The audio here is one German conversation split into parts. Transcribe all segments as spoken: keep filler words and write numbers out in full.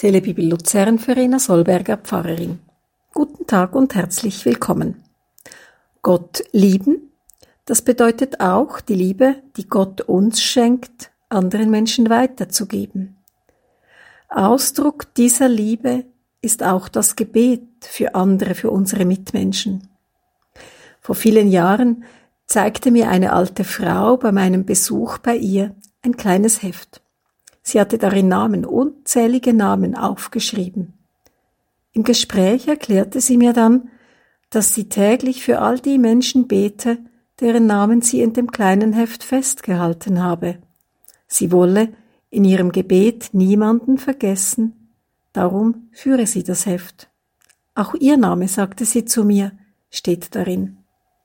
Telebibel Luzern, Verena Solberger, Pfarrerin. Guten Tag und herzlich willkommen. Gott lieben, das bedeutet auch, die Liebe, die Gott uns schenkt, anderen Menschen weiterzugeben. Ausdruck dieser Liebe ist auch das Gebet für andere, für unsere Mitmenschen. Vor vielen Jahren zeigte mir eine alte Frau bei meinem Besuch bei ihr ein kleines Heft. Sie hatte darin Namen, unzählige Namen aufgeschrieben. Im Gespräch erklärte sie mir dann, dass sie täglich für all die Menschen bete, deren Namen sie in dem kleinen Heft festgehalten habe. Sie wolle in ihrem Gebet niemanden vergessen, darum führe sie das Heft. Auch ihr Name, sagte sie zu mir, steht darin.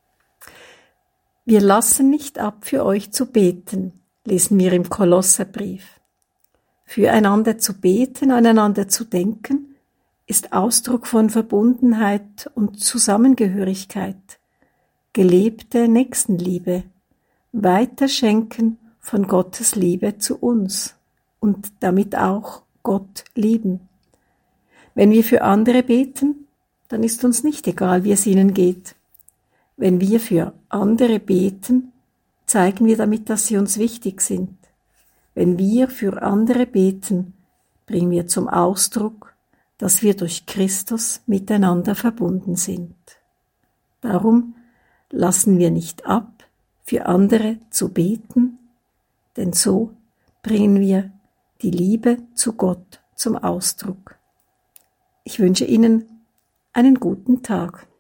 Wir lassen nicht ab, für euch zu beten, lesen wir im Kolosserbrief. Füreinander zu beten, aneinander zu denken, ist Ausdruck von Verbundenheit und Zusammengehörigkeit, gelebte Nächstenliebe, Weiterschenken von Gottes Liebe zu uns und damit auch Gott lieben. Wenn wir für andere beten, dann ist uns nicht egal, wie es ihnen geht. Wenn wir für andere beten, zeigen wir damit, dass sie uns wichtig sind. Wenn wir für andere beten, bringen wir zum Ausdruck, dass wir durch Christus miteinander verbunden sind. Darum lassen wir nicht ab, für andere zu beten, denn so bringen wir die Liebe zu Gott zum Ausdruck. Ich wünsche Ihnen einen guten Tag.